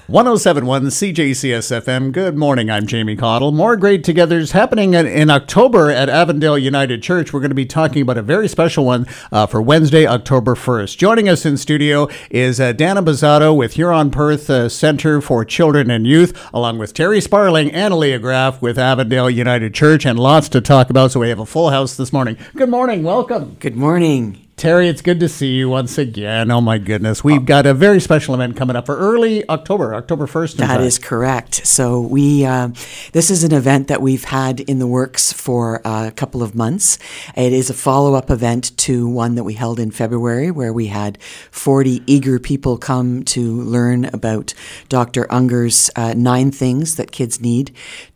1071 CJCS FM. Good morning. I'm Jamie Cottle. More Great Togethers happening in October at Avondale United Church. We're going to be talking about a very special one for Wednesday, October 1st. Joining us in studio is Dana Bozzato with Huron-Perth Center for Children and Youth, along with Terry Sparling and Leah Graff with Avondale United Church, and lots to talk about. So we have a full house this morning. Good morning. Welcome. Good morning. Terry, it's good to see you once again. Oh, my goodness. We've got a very special event coming up for early October 1st. That is correct. So this is an event that we've had in the works for a couple of months. It is a follow-up event to one that we held in February, where we had 40 eager people come to learn about Dr. Unger's 9 things that kids need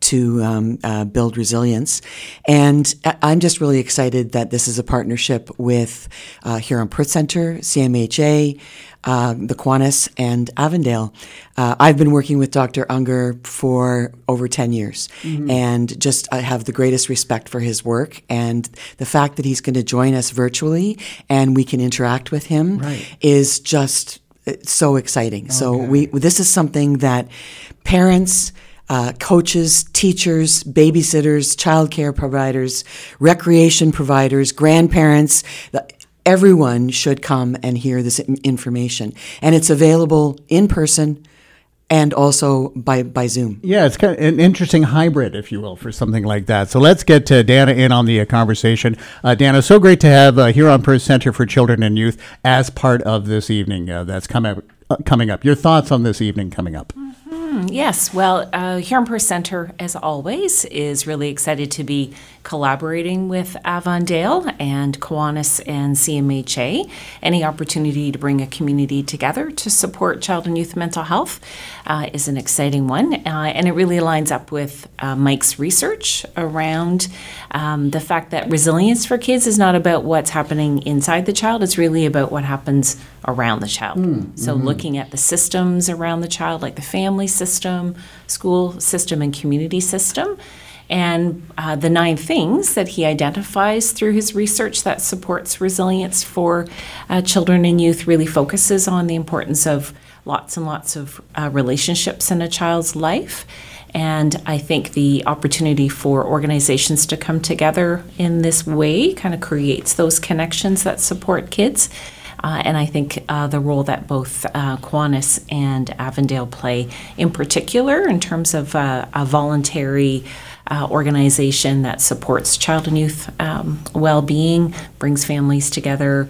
to build resilience. And I'm just really excited that this is a partnership with Huron-Perth Center, CMHA, the Kiwanis, and Avondale. I've been working with Dr. Unger for over 10 years, and just I have the greatest respect for his work, and the fact that he's going to join us virtually and we can interact with him is just so exciting. Okay. So this is something that parents, coaches, teachers, babysitters, childcare providers, recreation providers, grandparents, everyone should come and hear this information. And it's available in person and also by Zoom. Yeah, it's kind of an interesting hybrid, if you will, for something like that. So let's get Dana in on the conversation. Dana, so great to have Huron-Perth Center for Children and Youth as part of this evening that's coming up. Your thoughts on this evening coming up? Yes, well, Huron-Perth Center, as always, is really excited to be collaborating with Avondale and Kiwanis and CMHA. Any opportunity to bring a community together to support child and youth mental health is an exciting one, and it really lines up with Mike's research around the fact that resilience for kids is not about what's happening inside the child, it's really about what happens around the child. So looking at the systems around the child, like the family system, school system, and community system, and the 9 things that he identifies through his research that supports resilience for children and youth really focuses on the importance of lots and lots of relationships in a child's life. And I think the opportunity for organizations to come together in this way kind of creates those connections that support kids. And I think the role that both Kiwanis and Avondale play in particular in terms of a voluntary organization that supports child and youth well-being, brings families together,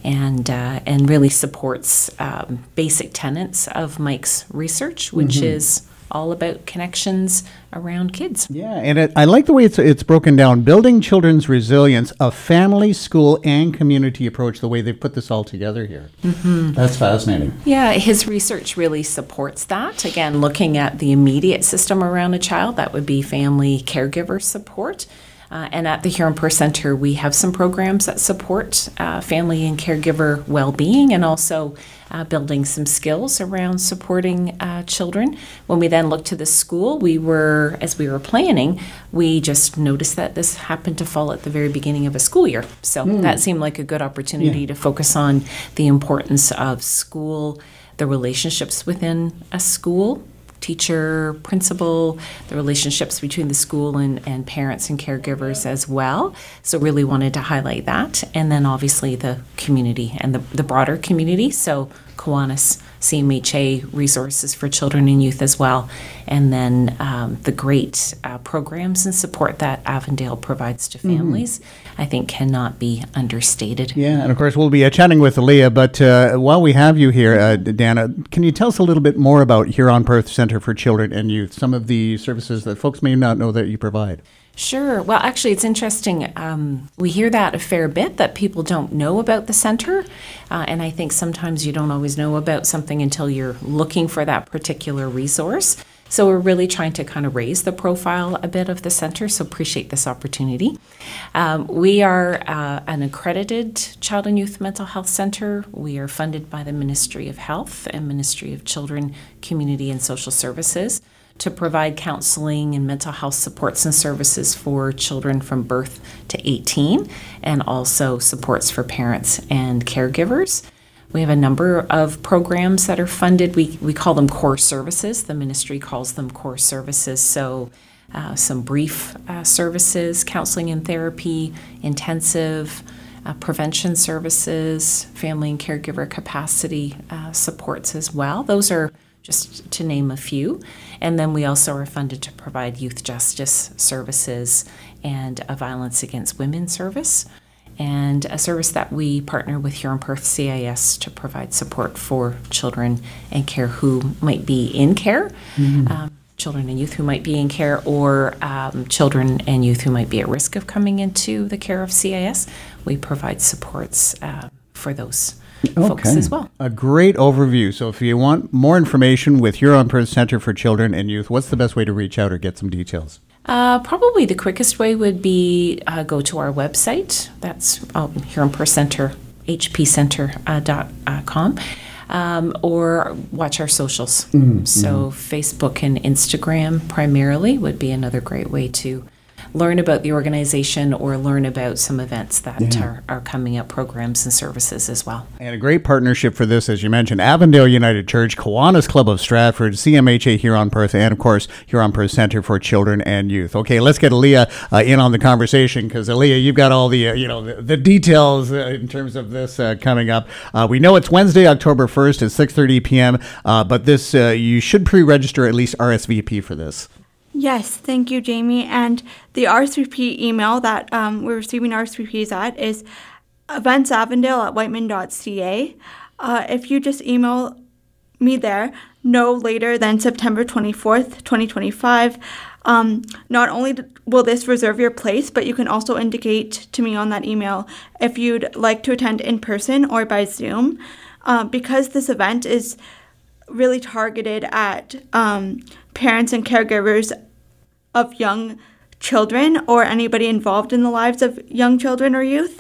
and really supports basic tenets of Mike's research, which is all about connections around kids. Yeah, and I like the way it's broken down, building children's resilience, a family, school, and community approach, the way they've put this all together here. That's fascinating. Yeah, his research really supports that. Again, looking at the immediate system around a child, that would be family caregiver support. And at the Huron-Perth Center, we have some programs that support family and caregiver well-being, and also building some skills around supporting children. When we then looked to the school, as we were planning, we just noticed that this happened to fall at the very beginning of a school year. So that seemed like a good opportunity to focus on the importance of school, the relationships within a school, teacher, principal, the relationships between the school and parents and caregivers as well. So really wanted to highlight that. And then obviously the community and the broader community. So Kiwanis, CMHA resources for children and youth as well. And then the great programs and support that Avondale provides to families, I think cannot be understated. Yeah, and of course we'll be chatting with Leah, but while we have you here, Dana, can you tell us a little bit more about Huron-Perth Center for Children and Youth, some of the services that folks may not know that you provide? Sure. Well, actually, it's interesting. We hear that a fair bit, that people don't know about the center. And I think sometimes you don't always know about something until you're looking for that particular resource. So we're really trying to kind of raise the profile a bit of the center, so appreciate this opportunity. We are an accredited child and youth mental health center. We are funded by the Ministry of Health and Ministry of Children, Community and Social Services to provide counseling and mental health supports and services for children from birth to 18, and also supports for parents and caregivers. We have a number of programs that are funded. We call them core services. The ministry calls them core services. So some brief services, counseling and therapy, intensive prevention services, family and caregiver capacity supports as well. Those are just to name a few. And then we also are funded to provide youth justice services and a violence against women service, and a service that we partner with Huron-Perth CIS to provide support for children and care who might be in care, children and youth who might be in care, or children and youth who might be at risk of coming into the care of CIS. We provide supports for those folks as well. A great overview. So if you want more information with Huron-Perth Centre for Children and Youth, what's the best way to reach out or get some details? Probably the quickest way would be go to our website. That's Huron-Perth Centre, hpcenter.com, or watch our socials. So Facebook and Instagram primarily would be another great way to learn about the organization or learn about some events that are coming up, programs and services as well. And a great partnership for this, as you mentioned, Avondale United Church, Kiwanis Club of Stratford, CMHA Huron-Perth, and of course, Huron-Perth Centre for Children and Youth. Okay, let's get Aaliyah in on the conversation, because Aaliyah, you've got all the the details in terms of this coming up. We know it's Wednesday, October 1st at 6:30 p.m., but this you should pre-register, at least RSVP for this. Yes, thank you, Jamie. And the RSVP email that we're receiving RSVPs at is eventsavondale@whiteman.ca. If you just email me there no later than September 24th, 2025, not only will this reserve your place, but you can also indicate to me on that email if you'd like to attend in person or by Zoom. Because this event is really targeted at parents and caregivers of young children or anybody involved in the lives of young children or youth.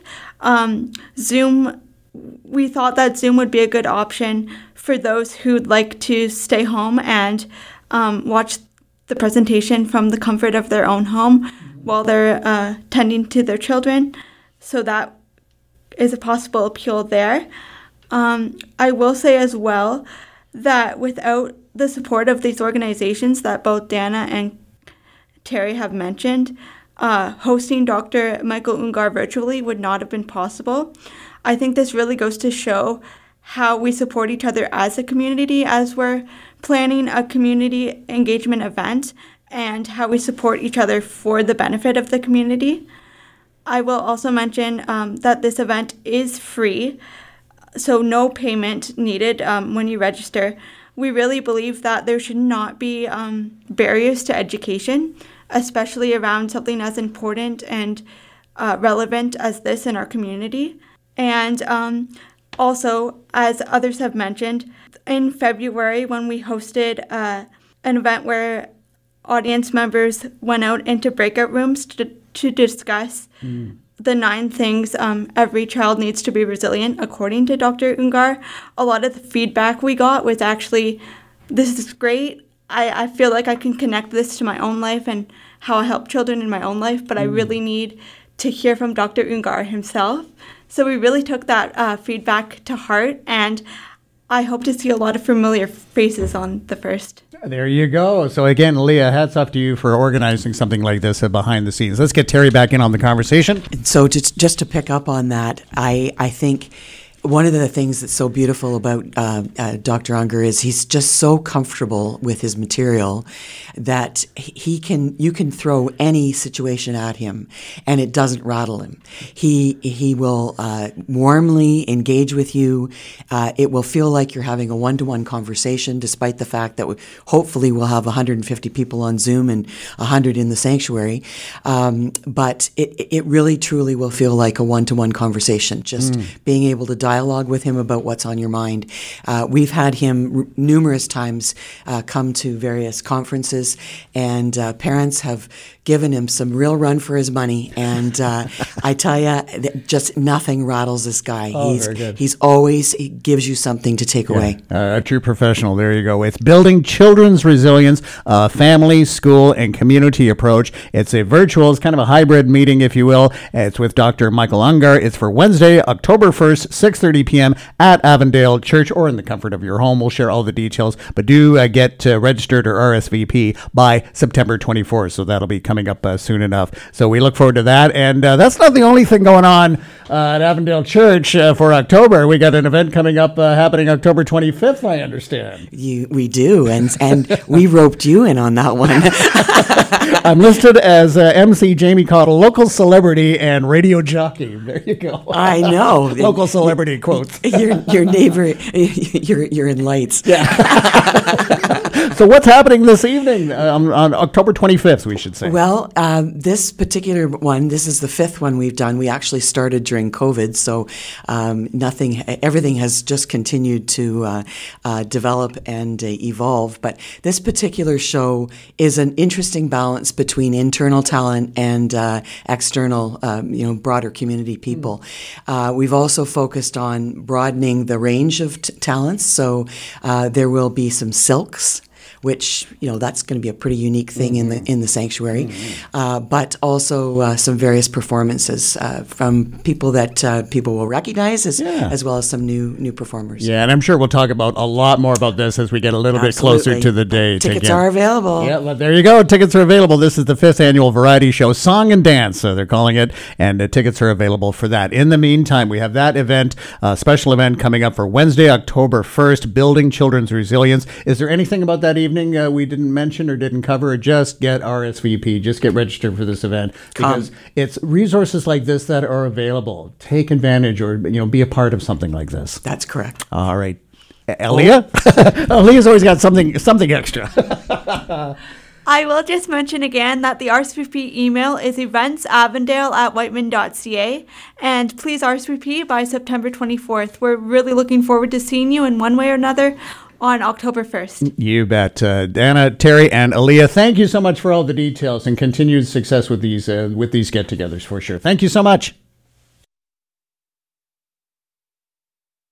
We thought that Zoom would be a good option for those who'd like to stay home and watch the presentation from the comfort of their own home while they're tending to their children. So that is a possible appeal there. I will say as well that without the support of these organizations that both Dana and Terry have mentioned, hosting Dr. Michael Ungar virtually would not have been possible. I think this really goes to show how we support each other as a community as we're planning a community engagement event, and how we support each other for the benefit of the community. I will also mention that this event is free, so no payment needed when you register. We really believe that there should not be barriers to education, especially around something as important and relevant as this in our community. And also, as others have mentioned, in February when we hosted an event where audience members went out into breakout rooms to discuss the 9 things every child needs to be resilient, according to Dr. Ungar, a lot of the feedback we got was actually, this is great. I feel like I can connect this to my own life and how I help children in my own life, but I really need to hear from Dr. Ungar himself. So we really took that feedback to heart, and I hope to see a lot of familiar faces on the 1st. There you go. So again, Leah, hats off to you for organizing something like this behind the scenes. Let's get Terry back in on the conversation. So just to pick up on that, I think one of the things that's so beautiful about Dr. Ungar is he's just so comfortable with his material that you can throw any situation at him and it doesn't rattle him. He will warmly engage with you. It will feel like you're having a one-to-one conversation, despite the fact that hopefully we'll have 150 people on Zoom and 100 in the sanctuary. But it really truly will feel like a one-to-one conversation, just being able to dialogue with him about what's on your mind. We've had him numerous times come to various conferences, and parents have given him some real run for his money. And I tell you, just nothing rattles this guy. Very good. He gives you something to take away. A true professional. There you go. It's Building Children's Resilience, Family, School, and Community Approach. It's it's kind of a hybrid meeting, if you will. It's with Dr. Michael Ungar. It's for Wednesday, October 1st, 6:30 p.m. at Avondale Church or in the comfort of your home. We'll share all the details, but do get registered or RSVP by September 24th. So that'll be coming up soon enough. So we look forward to that. And that's not the only thing going on at Avondale Church for October. We got an event coming up happening October 25th, I understand. We do, and we roped you in on that one. I'm listed as MC Jamie Cottle, local celebrity and radio jockey. There you go. I know. Local celebrity quotes. Your neighbor, you're in lights. Yeah. So what's happening this evening on October 25th, we should say? Well, this particular one, this is the fifth one we've done. We actually started during COVID, so everything has just continued to develop and evolve. But this particular show is an interesting balance between internal talent and external, broader community people. We've also focused on broadening the range of talents. So there will be some silks, which, that's going to be a pretty unique thing in the sanctuary, but also some various performances from people that people will recognize as well as some new performers. Yeah, and I'm sure we'll talk about a lot more about this as we get a little bit closer to the date. Tickets are available. Yeah, well, there you go. Tickets are available. This is the 5th annual variety show, Song and Dance, so they're calling it, and tickets are available for that. In the meantime, we have that event, special event coming up for Wednesday, October 1st, Building Children's Resilience. Is there anything about that evening we didn't mention or didn't cover? Just get RSVP, just get registered for this event, because it's resources like this that are available. Take advantage or be a part of something like this. That's correct. All right. Aaliyah? Aaliyah's always got something extra. I will just mention again that the RSVP email is eventsavondale@whiteman.ca, and please RSVP by September 24th. We're really looking forward to seeing you in one way or another on October 1st. You bet. Dana, Terry, and Aaliyah, thank you so much for all the details and continued success with these get-togethers for sure. Thank you so much.